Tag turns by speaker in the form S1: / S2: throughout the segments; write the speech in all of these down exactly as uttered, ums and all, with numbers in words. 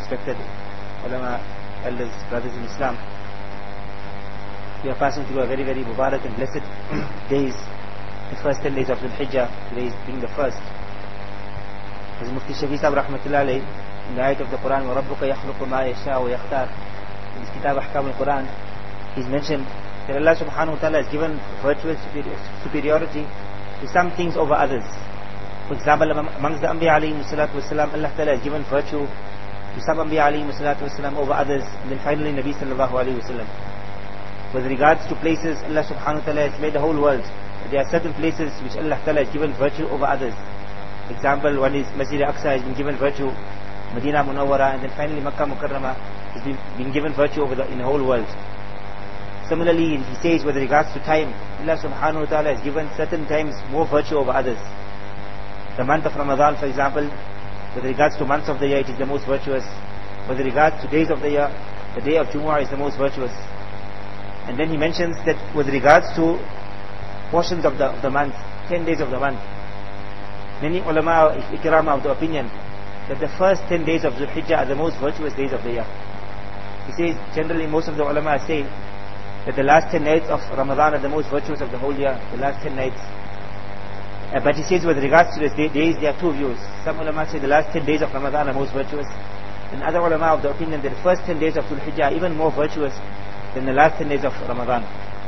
S1: respected ulama, elders, brothers in Islam, we are passing through a very very Mubarak and blessed days, the first ten days of Dhul Hijjah, today is being the first. As Mufti Shafi Sahib Rahmatullah Alayhi, in the ayat of the Quran, وَرَبُّكَ يَخْلُقُ مَا يَشَاءُ وَيَخْتَارُ, in this Kitab Ahkam al-Quran, he's mentioned that Allah subhanahu wa ta'ala has given virtual superiority to some things over others. For example, amongst the Anbiya alayhi salatu wasalam, Allah ta'ala has given virtue to some Anbiya alayhi salatu wasalam over others, and then finally Nabi sallallahu alayhi wasallam. With regards to places, Allah subhanahu wa ta'ala has made the whole world. There are certain places which Allah ta'ala has given virtue over others. Example, one is Masjid Aqsa has been given virtue, Medina Munawwara, and then finally Makkah Mukarramah has been, been given virtue over the, in the whole world. Similarly, he says with regards to time, Allah subhanahu wa ta'ala has given certain times more virtue over others. The month of Ramadan, for example, with regards to months of the year, it is the most virtuous. With regards to days of the year, the day of Jumu'ah is the most virtuous. And then he mentions that with regards to portions of the, of the month, ten days of the month, many ulama ikram are of the opinion that the first ten days of Dhul Hijjah are the most virtuous days of the year. He says generally most of the ulama say that the last ten nights of Ramadan are the most virtuous of the whole year, the last ten nights. Uh, but he says with regards to the day, days, there are two views. Some ulama say the last ten days of Ramadan are most virtuous, and other ulama of the opinion that the first ten days of Dhul Hijjah are even more virtuous than the last ten days of Ramadan.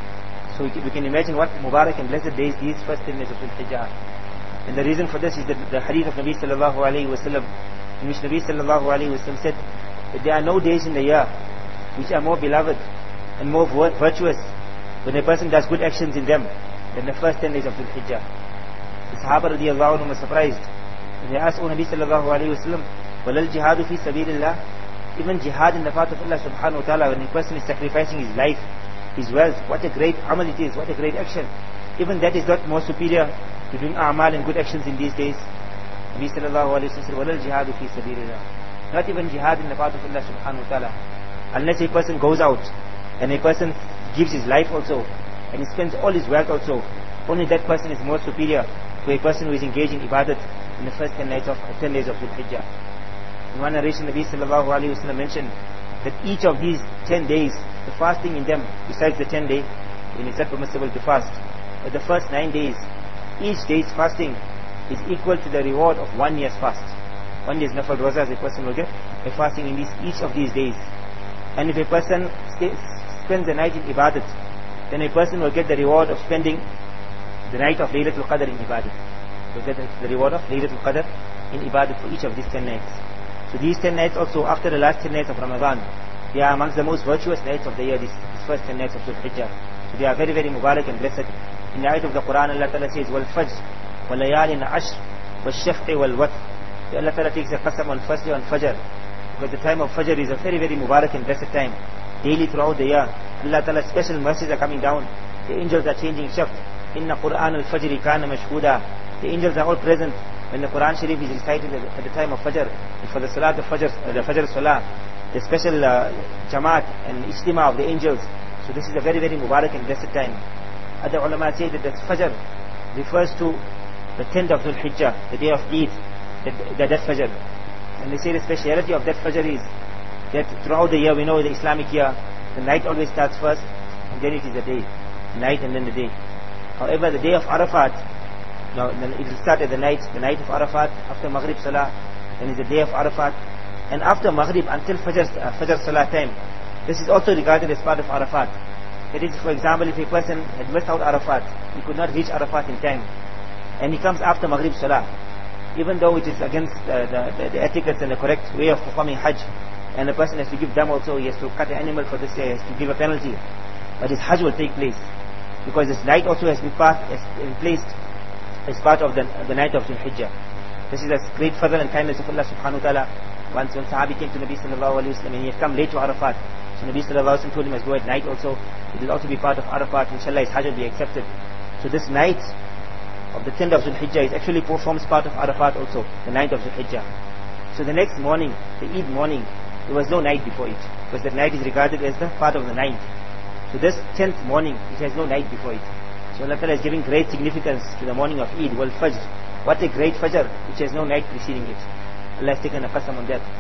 S1: So we can imagine what Mubarak and blessed days these first ten days of Dhul Hijjah are. And the reason for this is that the hadith of Nabi sallallahu alayhi wa sallam, in which Nabi sallallahu alayhi wa sallam said that there are no days in the year which are more beloved and more virtuous when a person does good actions in them than the first ten days of Dhul Hijjah. The Sahaba radiyallahu anhum were surprised. And they asked, O Nabi sallallahu alayhi wa sallam, وَلَا الْجِهَادُ فِي سَبِيلِ اللَّهِ, even jihad in the path of Allah subhanahu wa ta'ala, when a person is sacrificing his life, his wealth, what a great amal it is, what a great action. Even that is not more superior to doing a'mal and good actions in these days. Nabi sallallahu alayhi wa sallam said, وَلَا الْجِهَادُ فِي سَبِيلِ اللَّهِ, not even jihad in the path of Allah subhanahu wa ta'ala. Unless a person goes out and a person gives his life also and he spends all his wealth also, only that person is more superior to a person who is engaged in ibadat in the first ten nights of ten days of Dhul Hijjah. In one narration, Nabi sallallahu alayhi wa sallam mentioned that each of these ten days, the fasting in them, besides the ten day, when it's not permissible to fast, but the first nine days, each day's fasting is equal to the reward of one year's fast. One year's nafal roza a person will get by fasting in these, each of these days. And if a person stays, spends the night in ibadat, then a person will get the reward of spending the night of Laylatul Qadr in ibadat. Will get the reward of Laylatul Qadr in ibadat for each of these ten nights. So these ten nights also, after the last ten nights of Ramadan, they are amongst the most virtuous nights of the year, these, these first ten nights of Dhul Hijjah. So they are very very Mubarak and blessed. In the ayat of the Quran, Allah Ta'ala says, وَالْفَجْرِ وَلَيَالٍ عَشْرٍ وَالشَّفْعِ وَالْوَتْرِ. Allah Ta'ala takes a qasam on Fajr and Fajr, because the time of Fajr is a very very Mubarak and blessed time. Daily throughout the year, Allah Ta'ala's special mercies are coming down. The angels are changing shaft. Inna Qur'an al-Fajri kana mashhuda. The angels are all present when the Quran Sharif is recited at the time of Fajr. And for the Salat of Fajr, uh, the Fajr Salah, the special uh, Jamaat and Ijtima of the angels. So this is a very very Mubarak and blessed time. Other ulama say that the Fajr refers to the tenth of Dhul Hijjah, the day of Eid, the, that Fajr. And they say the speciality of that Fajr is that throughout the year, we know the Islamic year, the night always starts first, and then it is the day. Night and then the day. However, the day of Arafat, now it will start at the night, the night of Arafat, after Maghrib Salah, then is the day of Arafat, and after Maghrib until Fajr, uh, Fajr Salah time. This is also regarded as part of Arafat. That is, for example, if a person had missed out Arafat, he could not reach Arafat in time, and he comes after Maghrib Salah, even though it is against uh, the, the, the etiquette and the correct way of performing Hajj, and a person has to give dam also, he has to cut an animal for this, he has to give a penalty, but his Hajj will take place, because this night also has been, passed, has been placed as part of the, the night of Dhul Hijjah. This is a great fadl and kindness of Allah subhanahu wa ta'ala. Once when Sahabi came to Nabi sallallahu alayhi wa sallam and he had come late to Arafat, so Nabi sallallahu alayhi wa sallam told him, let's go at night also, it will also be part of Arafat, inshallah his Hajj will be accepted. So this night of the tenth of Dhul Hijjah is actually performs part of Arafat also, the ninth of Dhul Hijjah. So the next morning, the Eid morning, there was no night before it, because that night is regarded as the part of the ninth. So this tenth morning, it has no night before it. So Allah Ta'ala is giving great significance to the morning of Eid, wal Fajr. What a great Fajr, which has no night preceding it. Allah has taken a qasam on that.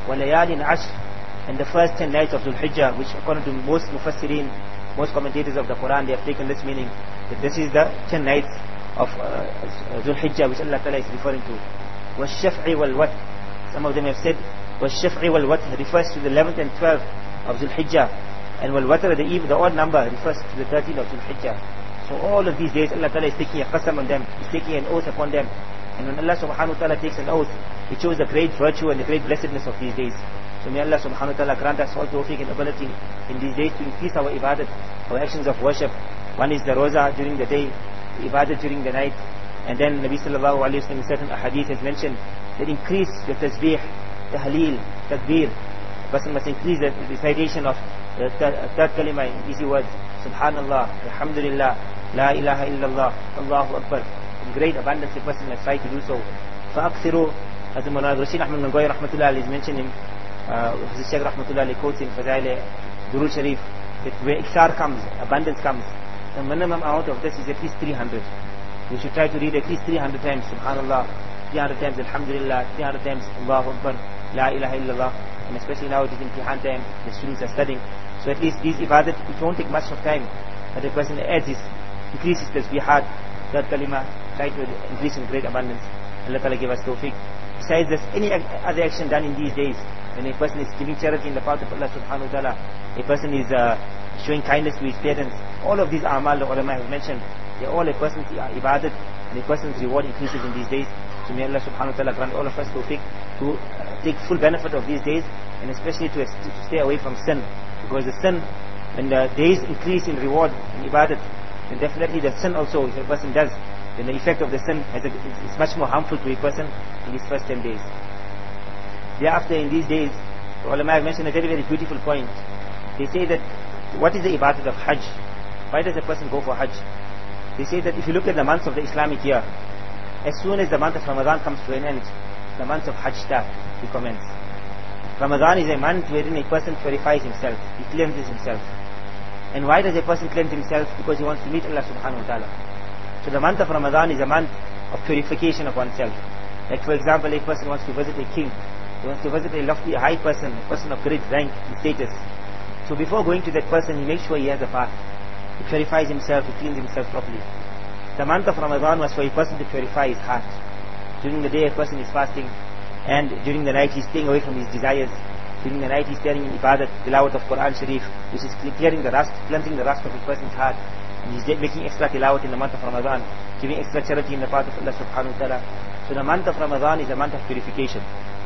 S1: وَلَيَالٍ عَشْرٍ, and the first ten nights of Dhul Hijjah, which according to most Mufassirin, most commentators of the Quran, they have taken this meaning, that this is the ten nights of uh, Dhul Hijjah, which Allah Ta'ala is referring to. وَالشَّفْعِ وَالْوَتْرِ, some of them have said, وَالشَّفْعِ وَالْوَتْرِ refers to the eleventh and twelfth of Dhul Hijjah, and وَالْوَتْرِ, the even, the odd number, refers to the thirteenth of Dhul Hijjah. So all of these days, Allah Ta'ala is taking a qasam on them, is taking an oath upon them. And when Allah Subhanahu Wa Ta'ala takes an oath, it shows the great virtue and the great blessedness of these days. So may Allah Subhanahu Wa Ta'ala grant us all tawfiq and ability in these days to increase our ibadat, our actions of worship. One is the roza during the day, the ibadat during the night. And then Nabi Sallallahu Alaihi Wasallam in certain ahadith has mentioned that increase the tasbih, the haleel, takbir. The person must increase the recitation of the third, third kalima in easy words. Subhanallah, Alhamdulillah, La ilaha illallah, Allahu Akbar. In great abundance, a person must try to do so. فَأَكْثِرُوا, as the Mullah Rashid Ahmad Nangoy Rahmatullah is mentioning, uh, His Shaykh Rahmatullah quotes in Fazail Durud Sharif, that where ikhtar comes, abundance comes, the minimum amount of this is at least three hundred. We should try to read at least three hundred times Subhanallah, three hundred times Alhamdulillah, three hundred times Allahu Akbar, La ilaha illallah. And especially now it is imtihan time, the students are studying. So at least these ibadat, it won't take much of time, but the person adds his, increases tasbihat, third kalima, try to increase in great abundance. Allah Ta'ala give us tawfiq. Besides this, any other action done in these days, when a person is giving charity in the path of Allah Subhanahu Wa Ta'ala, a person is uh, showing kindness to his parents, all of these amal the ulama have mentioned, they are all a person's ibadat, and a person's reward increases in these days. So may Allah Subhanahu Wa Ta'ala grant all of us tawfiq to uh, take full benefit of these days, and especially to, to stay away from sin. Because the sin, when the days increase in reward in ibadat, then definitely the sin also, if a person does, then the effect of the sin has a, is much more harmful to a person in these first ten days. Thereafter, in these days, the ulama have mentioned a very very beautiful point. They say that, what is the ibadat of Hajj? Why does a person go for Hajj? They say that if you look at the months of the Islamic year, as soon as the month of Ramadan comes to an end, the months of Hajj start to commence. Ramadan is a month wherein a person purifies himself, he cleanses himself. And why does a person cleanse himself? Because he wants to meet Allah Subhanahu Wa Ta'ala. So the month of Ramadan is a month of purification of oneself. Like for example, a person wants to visit a king, he wants to visit a lofty, a high person, a person of great rank and status. So before going to that person, he makes sure he has a bath. He purifies himself, he cleans himself properly. The month of Ramadan was for a person to purify his heart. During the day a person is fasting, and during the night he's staying away from his desires. During the night he's standing in ibadat, tilawat of Quran Sharif, which is clearing the rust, cleansing the rust of a person's heart. And he's making extra tilawat in the month of Ramadan, giving extra charity in the path of Allah Subhanahu Wa Ta'ala. So the month of Ramadan is a month of purification.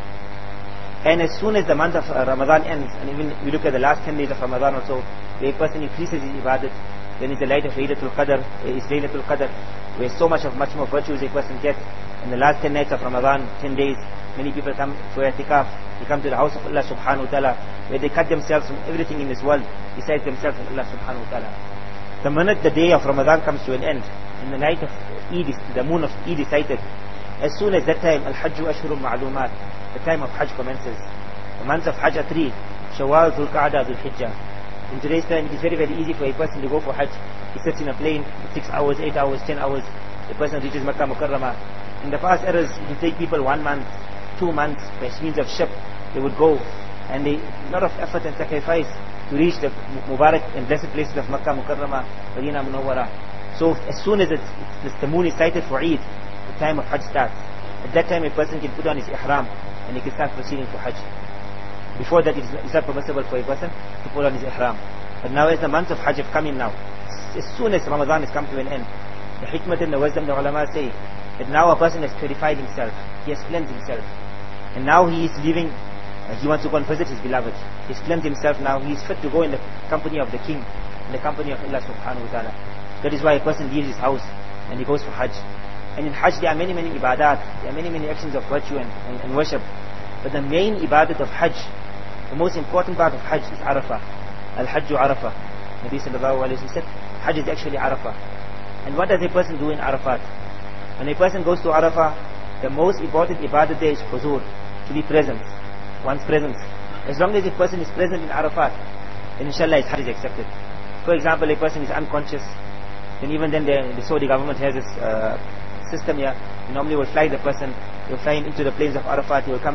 S1: And as soon as the month of uh, Ramadan ends, and even we look at the last ten days of Ramadan also, where a person increases his ibadat, then it's the light of Laylatul Qadr, it's Laylatul Qadr, where so much of much more virtues a person gets. In the last ten nights of Ramadan, ten days, many people come for i'tikaf, they come to the house of Allah Subhanahu Wa Ta'ala, where they cut themselves from everything in this world, besides themselves and Allah Subhanahu Wa Ta'ala. The minute the day of Ramadan comes to an end, in the night of Eid, the moon of Eid is sighted, as soon as that time, Al-Hajju Ashhurun Ma'lumat, the time of Hajj commences. The months of Hajj are three: Shawwal, Dhul Qa'dah, Dhul Hijjah. In today's time, it is very very easy for a person to go for Hajj. He sits in a plane, six hours, eight hours, ten hours, the person reaches Makkah Mukarramah. In the past eras, it would take people one month, two months, by means of ship, they would go, and they, a lot of effort and sacrifice to reach the Mubarak and blessed places of Makkah Mukarramah, Medina Munawwara. So as soon as it's, it's, the moon is sighted for Eid, the time of Hajj starts. At that time a person can put on his ihram, and he can start proceeding for Hajj. Before that, it is not permissible for a person to put on his ihram. But now as the months of Hajj have come in now, as soon as Ramadan has come to an end, the hikmah and the wisdom, the ulama say, that now a person has purified himself, he has cleansed himself, and now he is leaving, uh, he wants to go and visit his beloved. He has cleansed himself now, he is fit to go in the company of the king, in the company of Allah Subhanahu Wa Ta'ala. That is why a person leaves his house and he goes for Hajj. And in Hajj there are many many ibadat, there are many many actions of virtue and, and, and worship. But the main ibadat of Hajj, the most important part of Hajj is Arafah. Al-Hajju Arafah. Nabi Sallallahu Alaihi Wasallam said, Hajj is actually Arafah. And what does a person do in Arafat? When a person goes to Arafah, the most important ibadat there is huzur, to be present, one's presence. As long as a person is present in Arafat, then inshallah his Hajj is accepted. For example, a person is unconscious, then even then the, the Saudi government has this uh, system here. They normally will fly the person, they will fly him into the plains of Arafat, he will come there,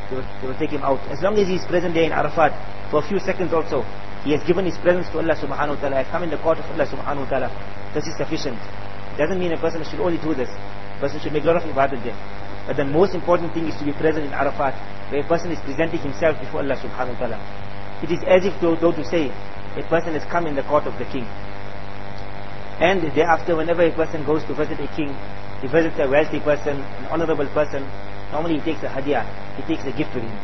S1: they will, they will take him out. As long as he is present there in Arafat for a few seconds also, he has given his presence to Allah subhanahu wa ta'ala. I have come in the court of Allah subhanahu wa ta'ala. This is sufficient. It doesn't mean a person should only do this. A person should make a lot of ibadat there. But the most important thing is to be present in Arafat, where a person is presenting himself before Allah subhanahu wa ta'ala. It is as if though, though to say, a person has come in the court of the king. And thereafter, whenever a person goes to visit a king, he visits a wealthy person, an honorable person, normally he takes a hadiyah, he takes a gift with him.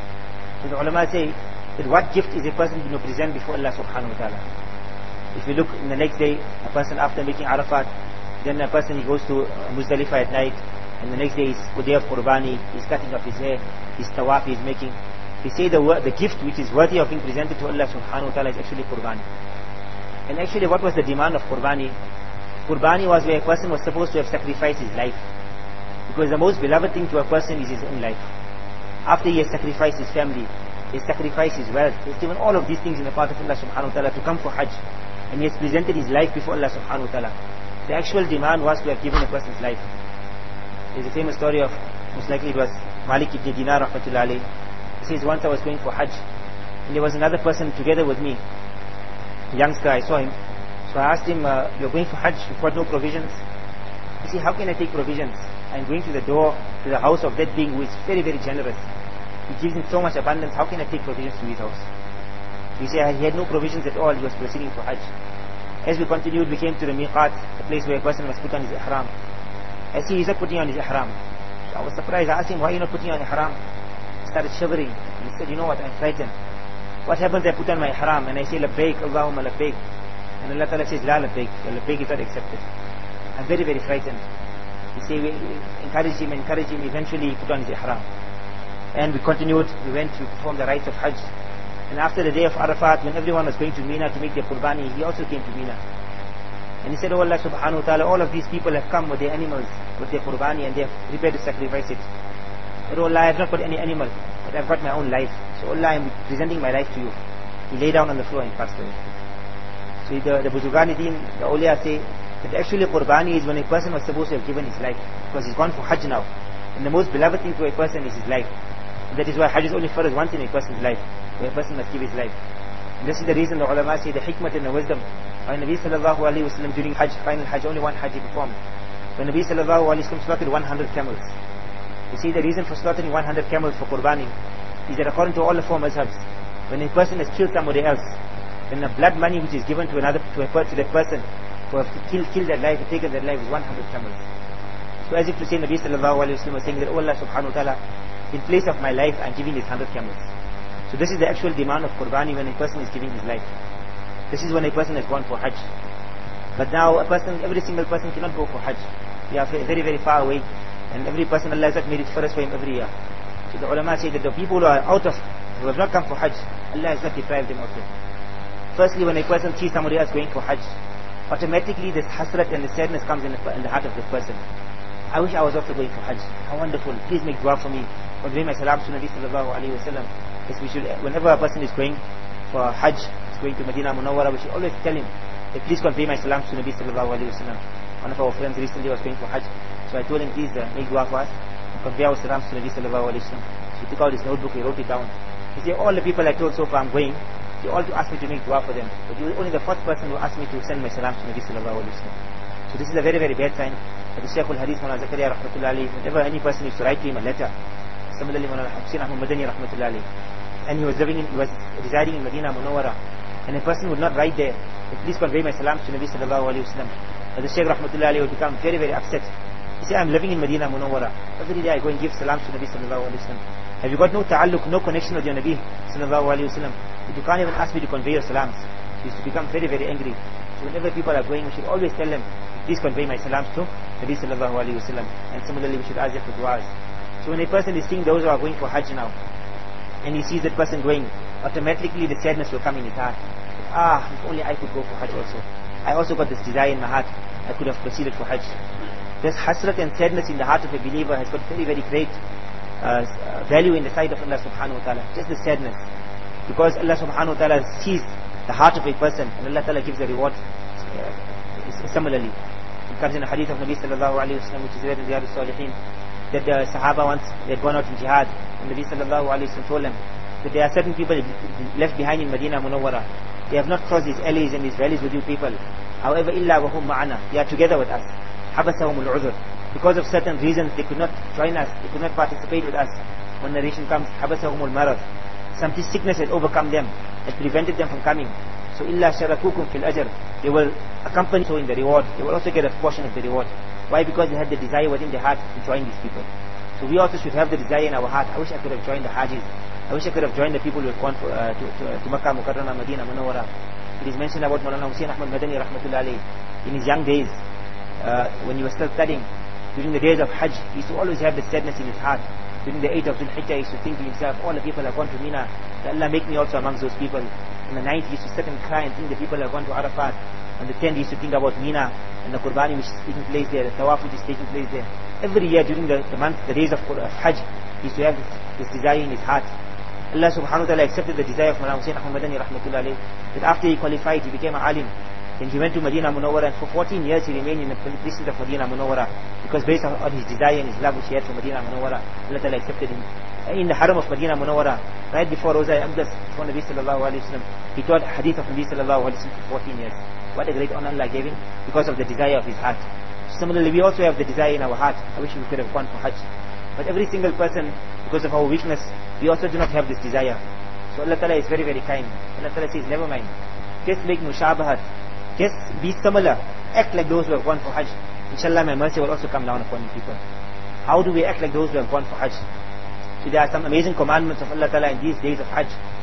S1: So the ulama say, that what gift is a person going to present before Allah subhanahu wa ta'ala? If you look in the next day, a person after making Arafat, then a person he goes to Muzdalifah at night, and the next day is the day of Qurbani, he's cutting up his hair, his tawaf he's making. They say the, the gift which is worthy of being presented to Allah subhanahu wa ta'ala is actually Qurbani. And actually what was the demand of Qurbani? Qurbani was where a person was supposed to have sacrificed his life. Because the most beloved thing to a person is his own life. After he has sacrificed his family, he has sacrificed his wealth, he has given all of these things in the path of Allah subhanahu wa ta'ala to come for Hajj. And he has presented his life before Allah subhanahu wa ta'ala. The actual demand was to have given a person's life. There's a famous story of, most likely it was Malik ibn Dinar rahmatullah alayhi. He says, once I was going for Hajj, and there was another person together with me, a youngster, I saw him. So I asked him, uh, you're going for Hajj, you've got no provisions? He said, how can I take provisions? I'm going to the door, to the house of that being who is very, very generous. He gives him so much abundance, how can I take provisions to his house? He said he had no provisions at all, he was proceeding for Hajj. As we continued, we came to the miqat, the place where a person must put on his ihram. I see he's not putting on his ihram. So I was surprised. I asked him, why are you not putting on ihram? He started shivering. He said, you know what, I'm frightened. What happens if I put on my ihram and I say, labbaik, Allahumma labbaik. And Allah Ta'ala says, la labbaik. The labbaik is not accepted. I'm very, very frightened. He said, we encourage him, encourage him. Eventually he put on his ihram. And we continued. We went to perform the rites of Hajj. And after the day of Arafat, when everyone was going to Mina to make their Qurbani, he also came to Mina. And he said, oh Allah subhanahu wa ta'ala, all of these people have come with their animals, with their Qurbani, and they have prepared to sacrifice it. But oh Allah, I have not got any animal, but I've got my own life. So Allah, I am presenting my life to you. He lay down on the floor and passed away. So the, the Buzurgani Deen, the awliya say, that actually Qurbani is when a person was supposed to have given his life, because he's gone for Hajj now. And the most beloved thing to a person is his life. And that is why Hajj is only first once in a person's life, where a person must give his life. And this is the reason the ulama say the hikmat and the wisdom. When Nabi sallallahu alayhi wa sallam during Hajj, final Hajj, only one Hajj he performed. When Nabi sallallahu alayhi wa sallam slaughtered one hundred camels. You see the reason for slaughtering one hundred camels for Qurbani is that according to all the four mazhabs, when a person has killed somebody else, then the blood money which is given to another, to, a, to that person, who have killed kill that life, taken that life, is one hundred camels. So as if to say, Nabi sallallahu alayhi wa sallam was saying that, oh Allah subhanahu wa ta'ala, in place of my life, I'm giving these one hundred camels. So this is the actual demand of Qurbani when a person is giving his life. This is when a person has gone for Hajj. But now a person, every single person cannot go for Hajj. They are very, very far away. And every person, Allah has not made it first for him every year. So the ulama say that the people who are out of, who have not come for Hajj, Allah has not deprived them of it. Firstly, when a person sees somebody else going for Hajj, automatically this hasrat and the sadness comes in the, in the heart of the person. I wish I was also going for Hajj. How wonderful. Please make dua for me. Convey my salam to Nabi sallallahu alayhi wa sallam. Yes, we should, whenever a person is going for Hajj, is going to Medina Munawwara, we should always tell him, hey, please convey my salam to Nabi sallallahu alayhi wa sallam. One of our friends recently was going for Hajj. So I told him, please uh, make dua for us. And convey our salams to Nabi sallallahu alayhi wa sallam. So he took out his notebook, he wrote it down. He said, all the people I told so far I'm going, they all to ask me to make dua for them. But you were only the first person who asked me to send my salam to Nabi sallallahu alayhi wa sallam. So this is a very, very bad sign. But the Shaykh al-Hadith, Mawlana Zakaria rahmatullah alayhi, whenever any person used to write to him a letter, similarly Mawlana Hussain Ahmad Madani rahmatullah alayhi, and he was living in, he was residing in Medina Munawwara, and a person would not write there, please convey my salams to Nabi sallallahu alayhi wa sallam. But the Shaykh rahmatullah alayhi would become very, very upset. He said, I'm living in Medina Munawwara. Every day I go and give salams to Nabi sallallahu alayhi wa sallam. Have you got no ta'alluq, no connection with your Nabi sallallahu alayhi wa sallam? But you can't even ask me to convey your salams. He used to become very, very angry. So whenever people are going, we should always tell them, please convey my salams to Nabi sallallahu alayhi wa sallam. And similarly, we should ask them for du'as. So when a person is seeing those who are going for Hajj now, and he sees that person going, automatically the sadness will come in his heart. Ah, if only I could go for Hajj also. I also got this desire in my heart. I could have proceeded for Hajj. This hasrat and sadness in the heart of a believer has got very, very great uh, value in the sight of Allah subhanahu wa ta'ala. Just the sadness. Because Allah subhanahu wa ta'ala sees the heart of a person, and Allah ta'ala gives the reward uh, similarly. It comes in a hadith of Nabi sallallahu alayhi wa sallam, which is read in Riyadh al-Salihin, that the Sahaba once, they had gone out in jihad, And Nabi sallallahu alayhi wa sallam told them that there are certain people left behind in Medina Munawwara. They have not crossed these alleys and these valleys with you people. However, illa wa hum ma'ana, they are together with us. Habasahum al-uzr. Because of certain reasons, they could not join us, they could not participate with us. When narration comes, habasahum al-marad. Some sickness had overcome them, had prevented them from coming. So illa sharakukum fil ajr, they will accompany you in the reward. They will also get a portion of the reward. Why? Because they had the desire within their heart to join these people. So we also should have the desire in our heart. I wish I could have joined the Hajis. I wish I could have joined the people who had gone for, uh, to, to, to Makkah, Mukarramah, Medina, Munawwara. It is mentioned about Maulana Hussain Ahmad Madani rahmatullah alayhi. In his young days, uh, when he was still studying, during the days of Hajj, he used to always have the sadness in his heart. During the eighth of Dhul Hijjah, he used to think to himself, all the people have gone to Mina, that Allah make me also amongst those people. On the ninth, he used to sit and cry and think the people have gone to Arafat. On the tenth, he used to think about Mina and the Qurbani which is taking place there, the Tawaf which is taking place there. Every year during the, the month, the days of Hajj, he used to have this, this desire in his heart. Allah subhanahu wa ta'ala accepted the desire of Maulana Hussain Ahmad Madani rahmatullah alayhi, that after he qualified, he became an alim. Then he went to Medina Munawwara, and for fourteen years he remained in the precinct of Medina Munawwara, because based on, on his desire and his love which he had for Medina Munawwara, Allah Ta'ala accepted him. In the haram of Medina Munawwara, right before Roza Aqdas, before Nabi sallallahu alayhi wa sallam, he taught hadith of Nabi sallallahu alayhi wa sallam for fourteen years. What a great honor Allah gave him, because of the desire of his heart. Similarly, we also have the desire in our heart. I wish we could have gone for Hajj. But every single person, because of our weakness, we also do not have this desire. So Allah Ta'ala is very very kind. Allah Ta'ala says, never mind. Just make mushabahat. Just be similar. Act like those who have gone for Hajj. Inshallah, my mercy will also come down upon you people. How do we act like those who have gone for Hajj? So there are some amazing commandments of Allah Ta'ala in these days of Hajj.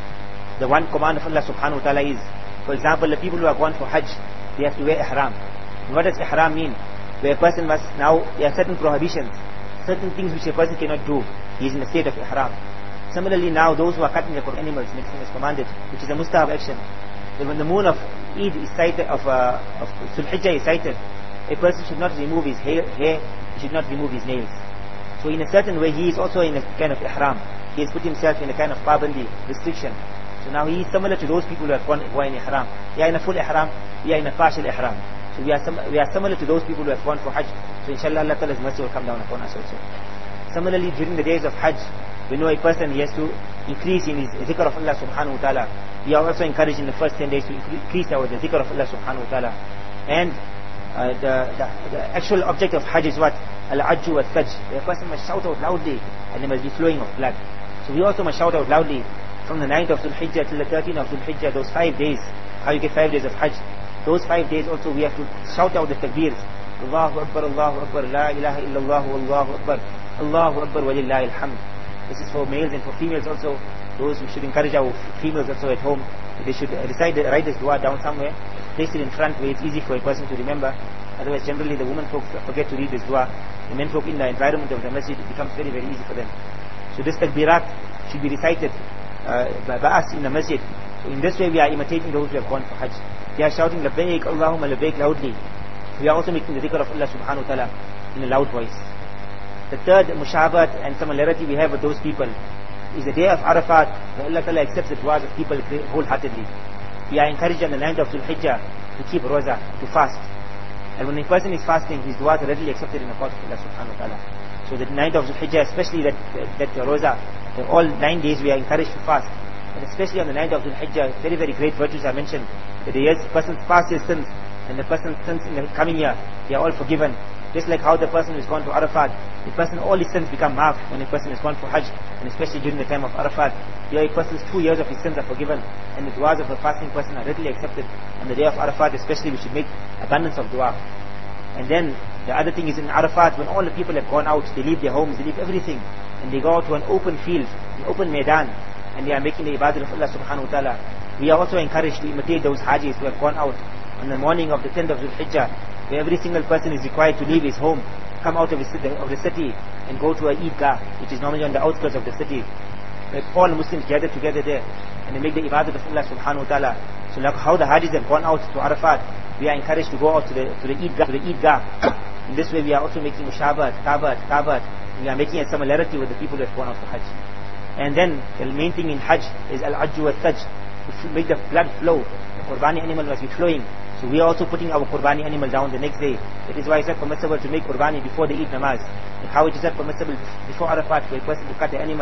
S1: The one command of Allah subhanahu wa ta'ala is, for example, the people who have gone for Hajj, they have to wear ihram. And what does ihram mean? Where a person must, now there are certain prohibitions, certain things which a person cannot do. He is in a state of ihram. Similarly, now those who are cutting the animals, medicine is commanded, which is a mustahab action. That when the moon of Eid is sighted, of, uh, of Dhul Hijjah is sighted, a person should not remove his hair, hair, he should not remove his nails. So in a certain way, he is also in a kind of ihram. He has put himself in a kind of pabandi, restriction. So now he is similar to those people who have gone who are in ihram. We are in a full ihram, we are in a partial ihram. So we are, we are similar to those people who have gone for Hajj. So inshallah Allah Ta'ala's mercy will come down upon us also. Similarly, during the days of Hajj, we know a person he has to increase in his zikr of Allah subhanahu wa ta'ala. We are also encouraged in the first ten days to increase our the zikr of Allah subhanahu wa ta'ala. And uh, the, the, the actual object of Hajj is what? Al-Ajju wa-Thaj. The person must shout out loudly and there must be flowing of blood. So we also must shout out loudly from the ninth of Dhul Hijjah till the thirteenth of Dhul Hijjah, those five days, how you get five days of Hajj. Those five days also we have to shout out the takbirs. Allahu Akbar, Allahu Akbar, La ilaha illallah, Allahu Akbar, Allahu Akbar, walillahi alhamd. This is for males and for females also. Those who should encourage our females also at home. They should recite, write this dua down somewhere, place it in front where it's easy for a person to remember. Otherwise, generally the women folk forget to read this dua. The men folk in the environment of the masjid, it becomes very very easy for them. So this takbirat should be recited uh, by, by us in the masjid. So in this way we are imitating those who have gone for Hajj. They are shouting labbaik Allahumma labbaik loudly. We are also making the dhikr of Allah subhanahu wa ta'ala in a loud voice. The third mushabat and similarity we have with those people is the day of Arafat, where Allah Ta'ala accepts the du'as of people wholeheartedly. We are encouraged on the ninth of Dhul Hijjah to keep roza, to fast. And when a person is fasting, his du'as are readily accepted in the court of Allah subhanahu wa ta'ala. So the ninth of Dhul Hijjah, especially that, that, that roza, all nine days we are encouraged to fast. But especially on the ninth of Dhul Hijjah, very very great virtues are mentioned. That the years, person fasts his sins, and the person's sins in the coming year, they are all forgiven. Just like how the person who has gone to Arafat, the person, all his sins become marked when a person has gone for Hajj, and especially during the time of Arafat. Here a person's two years of his sins are forgiven, and the du'as of a fasting person are readily accepted. On the day of Arafat especially, we should make abundance of du'a. And then the other thing is in Arafat, when all the people have gone out, they leave their homes, they leave everything, and they go out to an open field, an open maidan, and they are making the ibadah of Allah subhanahu wa ta'ala. We are also encouraged to imitate those hajis who have gone out on the morning of the tenth of Dhul Hijjah, where every single person is required to leave his home, come out of, his, of the city and go to a Eidgah, which is normally on the outskirts of the city. Where all Muslims gather together there and they make the ibadah of Allah subhanahu wa ta'ala. So like how the hajis have gone out to Arafat, we are encouraged to go out to the to the Eidgah, to the Eidgah. In this way we are also making mushabat, tabat, tabat. We are making a similarity with the people who have gone out for Hajj. And then the main thing in Hajj is al-ajju wa-thaj, to make the blood flow. The Qurbani animal must be flowing. So we are also putting our Qurbani animal down the next day. That is why it's not permissible to make Qurbani before the Eid namaz. And how it is not permissible before Arafat for a person to cut the animal.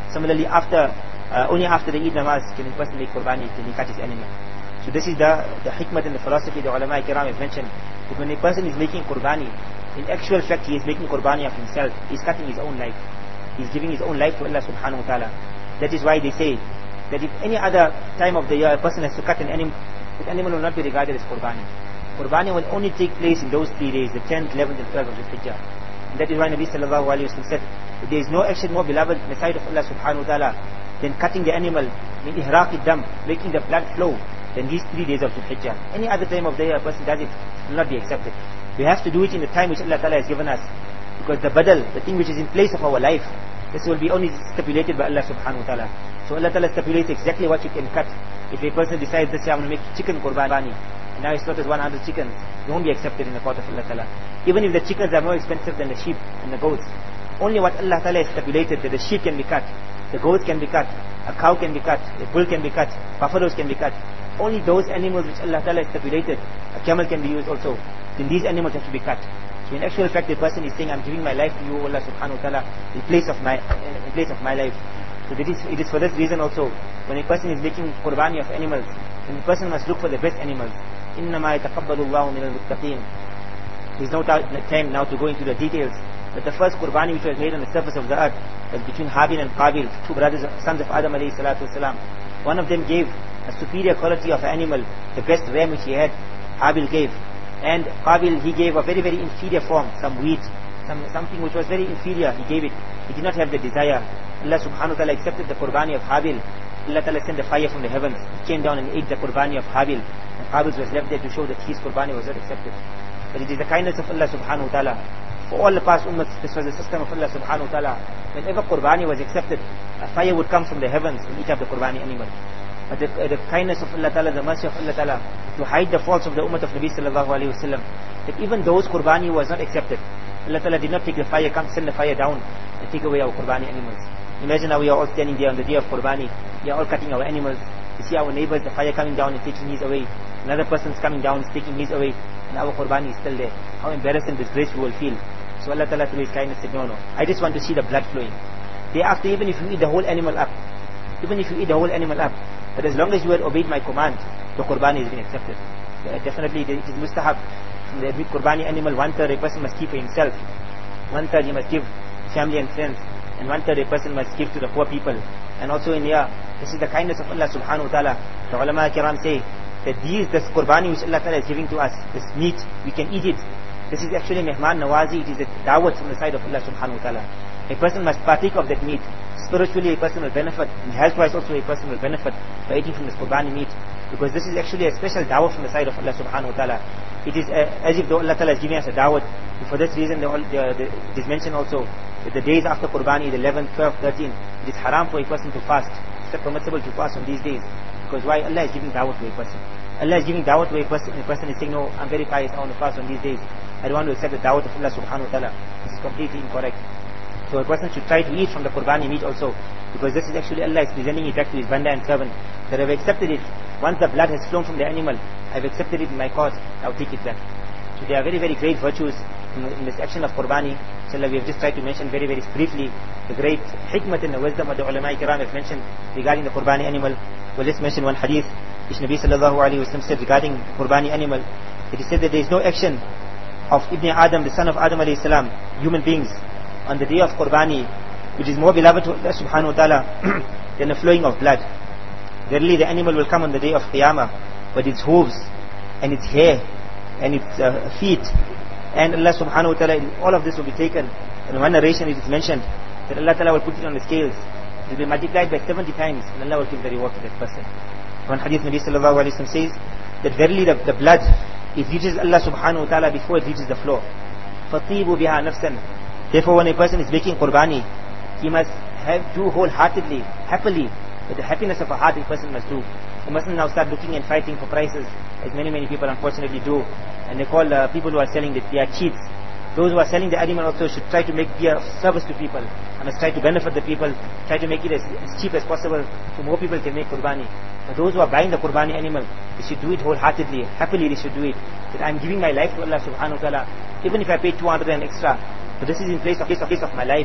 S1: Similarly, after uh, only after the Eid namaz can a person make qurbani, can he cut his animal. So this is the, the hikmat and the philosophy the ulama kiram have mentioned, that when a person is making qurbani, in actual fact he is making qurbani of himself. He is cutting his own life. He is giving his own life to Allah subhanahu wa ta'ala. That is why they say that if any other time of the year a person has to cut an animal, the animal will not be regarded as qurbani. Qurbani will only take place in those three days, the tenth, eleventh and twelfth of the Hijjah. And that is why Nabi sallallahu alayhi wa sallam said that there is no action more beloved in the sight of Allah subhanahu wa ta'ala than cutting the animal, min ihraqi dam, making the blood flow, than these three days of the Hijjah. Any other time of the year a person does it, will not be accepted. We have to do it in the time which Allah ta'ala has given us, because the badal, the thing which is in place of our life, this will be only stipulated by Allah subhanahu wa ta'ala. So Allah ta'ala stipulates exactly what you can cut. If a person decides this year I'm going to make chicken qurbani, and now he slaughters one hundred chickens, it won't be accepted in the court of Allah ta'ala. Even if the chickens are more expensive than the sheep and the goats, only what Allah ta'ala has stipulated, that the sheep can be cut, the goats can be cut, a cow can be cut, a bull can be cut, buffaloes can be cut. Only those animals which Allah ta'ala has stipulated, a camel can be used also, then these animals have to be cut. So in actual fact the person is saying, I'm giving my life to you, Allah subhanahu wa ta'ala, in place of my in place of my life. So it is, it is for this reason also, when a person is making qurbani of animals, then the person must look for the best animals. إِنَّمَا يَتَقَبَّلُ اللَّهُ مِنَ الْمُتَّقِينَ. There's no time now to go into the details, but the first qurbani which was made on the surface of the earth was between Habil and Qabil, two brothers, sons of Adam alayhi salatu wasalam. One of them gave a superior quality of animal, the best ram which he had, Habil gave. And Qabil, he gave a very very inferior form, some wheat, some, something which was very inferior, he gave it. He did not have the desire. Allah subhanahu wa ta'ala accepted the qurbani of Habil. Allah ta'ala sent the fire from the heavens. It came down and ate the qurbani of Habil. And Qabil was left there to show that his qurbani was not accepted. But it is the kindness of Allah subhanahu wa ta'ala. For all the past ummahs, this was the system of Allah subhanahu wa ta'ala. Whenever qurbani was accepted, a fire would come from the heavens and eat up the qurbani animal. But the, uh, the kindness of Allah ta'ala, the mercy of Allah ta'ala, to hide the faults of the ummah of Nabi sallallahu alayhi wa sallam, that even those qurbani was not accepted, Allah ta'ala did not take the fire, come send the fire down and take away our qurbani animals. Imagine how we are all standing there on the day of qurbani, we are all cutting our animals. You see our neighbors, the fire coming down and taking his away. Another person's coming down and taking his away, and our qurbani is still there. How embarrassed and disgraced we will feel. So Allah ta'ala through his kindness said, no, no, I just want to see the blood flowing. Thereafter, even if you eat the whole animal up, even if you eat the whole animal up, but as long as you had obeyed my command, the qurbani has been accepted. Uh, definitely it is mustahab. From the qurbani animal, one third a person must keep for himself, one third he must give family and friends, and one third a person must give to the poor people. And also in here, this is the kindness of Allah subhanahu wa ta'ala. The ulama kiram say that these, this qurbani which Allah ta'ala is giving to us, this meat, we can eat it. This is actually mehman nawazi, it is a dawat from the side of Allah subhanahu wa ta'ala. A person must partake of that meat. Spiritually a person will benefit, and health-wise also a person will benefit by eating from this qurbani meat, because this is actually a special dawah from the side of Allah subhanahu wa ta'ala. It is uh, as if Allah ta'ala is giving us a dawah. For this reason the, the, the, it is mentioned also that the days after qurbani, the eleventh, twelfth, thirteenth, it is haram for a person to fast. It's not permissible to fast on these days, because why? Allah is giving dawah to a person. Allah is giving dawah to a person, and a person is saying, no, I'm very pious, I want to fast on these days, I don't want to accept the dawah of Allah subhanahu wa ta'ala. This is completely incorrect. So a person should try to eat from the qurbani meat also, because this is actually Allah is presenting it back to his banda and servant, that I've accepted it. Once the blood has flown from the animal, I've accepted it in my cause, I'll take it back. So there are very very great virtues in, in this action of qurbani. Inshallah, we have just tried to mention very very briefly the great hikmat and the wisdom of the ulama kiram have mentioned regarding the qurbani animal. We'll just mention one hadith which Nabi sallallahu alayhi wa sallam said regarding qurbani animal. It is said that there is no action of Ibn Adam, the son of Adam alayhi salam, human beings, on the day of qurbani which is more beloved to Allah subhanahu wa ta'ala than the flowing of blood. Verily the animal will come on the day of Qiyamah, but its hooves and its hair and its uh, feet, and Allah subhanahu wa ta'ala, all of this will be taken. In one narration it is mentioned that Allah ta'ala will put it on the scales, it will be multiplied by seventy times, and Allah will give the reward to that person. One hadith Nabi sallallahu alayhi wa sallam says that verily the, the blood, it reaches Allah subhanahu wa ta'ala before it reaches the floor. فَطِيبُ بِهَا نَفْسًا. Therefore when a person is making qurbani, he must have do wholeheartedly, happily, with the happiness of a heart a person must do. He mustn't now start looking and fighting for prices, as many many people unfortunately do, and they call uh, people who are selling that they are cheats. Those who are selling the animal also should try to make be of service to people, and must try to benefit the people, try to make it as, as cheap as possible so more people can make qurbani. But those who are buying the qurbani animal, they should do it wholeheartedly, happily they should do it, that I am giving my life to Allah subhanahu wa ta'ala, even if I pay two hundred and extra, but this is in place of, place of, place of my life, and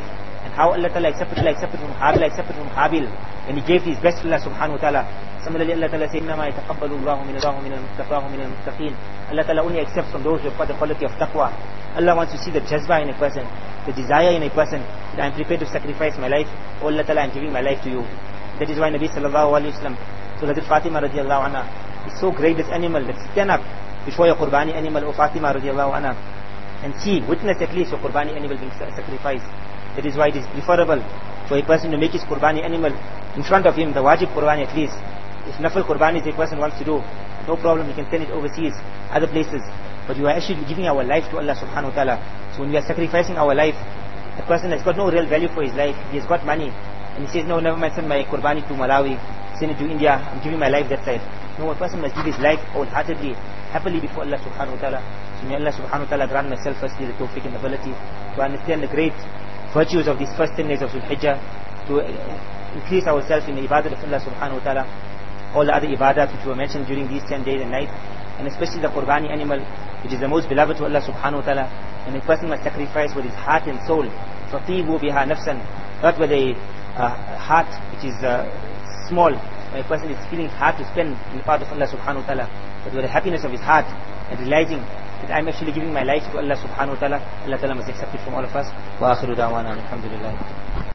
S1: And how Allah Ta'ala accepted, Allah accepted from Habil, accepted from Habil, and he gave his best to Allah subhanahu wa ta'ala. Similarly, Allah Ta'ala said, إِنَّمَا يَتَقَبَّلُ اللَّهُ مِنَ اللَّهُ مِنَ الْمُتَّقَاهُ مِنَ الْمُتَّقِينَ. Allah Ta'ala only accepts from those who have got the quality of taqwa. Allah wants to see the jazba in a person, the desire in a person, that I am prepared to sacrifice my life. Oh Allah Ta'ala, I am giving my life to you. That is why Nabi sallallahu alayhi wa sallam, so Hazrat Fatima radiallahu anha, is so great this animal, that stand up before your qurbani animal, O Fatima radiallahu anha, and see, witness at least your qurbani animal being sacrificed. That is why it is preferable for a person to make his qurbani animal in front of him, the wajib qurbani at least. If nafil qurbani a person wants to do, no problem, he can send it overseas, other places. But we are actually giving our life to Allah subhanahu wa ta'ala. So when we are sacrificing our life, the person has got no real value for his life. He has got money, and he says, no, never mind, send my qurbani to Malawi, send it to India, I'm giving my life that side. No, a person must give his life wholeheartedly, happily before Allah subhanahu wa ta'ala. So may Allah subhanahu wa ta'ala grant myself firstly the tawfiq and ability to understand the great virtues of these first ten days of Dhul Hijjah, to increase ourselves in the ibadah of Allah subhanahu wa ta'ala, all the other ibadah which were mentioned during these ten days and nights, and especially the qurbani animal, which is the most beloved to Allah subhanahu wa ta'ala, and a person must sacrifice with his heart and soul. فَطِيبُوا بِهَا نَفْسًا, not with a uh, heart which is uh, small, when a person is feeling hard to spend in the path of Allah subhanahu wa ta'ala, but with the happiness of his heart, and realizing that I'm actually giving my life to Allah subhanahu wa ta'ala. Allah ta'ala must accept it from all of us. Wa akhiru da'wana alhamdulillah.